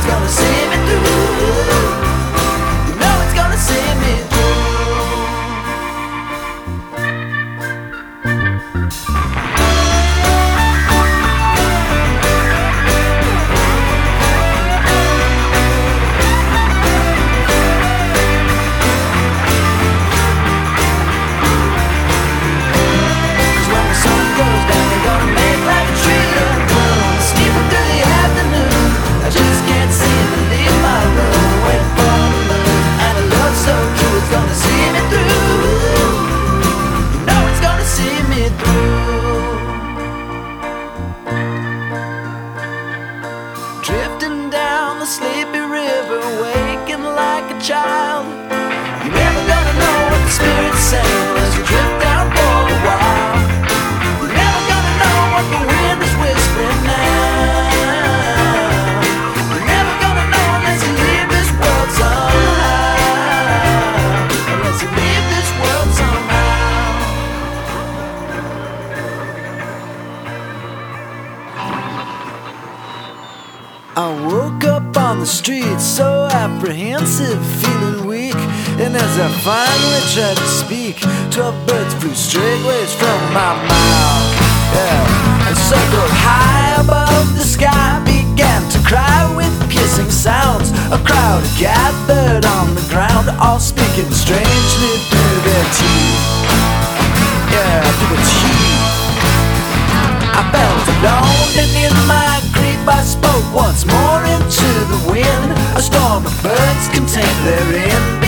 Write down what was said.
it's gonna see me through. You know it's gonna see me through. Drifting down the sleepy river, waking like a child. You're never gonna know what the spirit's saying unless you drift down for a while. You're never gonna know what the wind is whispering now. You're never gonna know unless you leave this world somehow. Unless you leave this world somehow. I woke up on the street so apprehensive, feeling weak. And as I finally tried to speak, 12 birds flew straightways from my mouth. Yeah. And circled high above the sky, began to cry with piercing sounds. A crowd gathered on the ground, all speaking strangely through their teeth. Yeah, through their teeth. I felt alone, and in my grief I spoke once more into the wind. A storm of birds contained therein.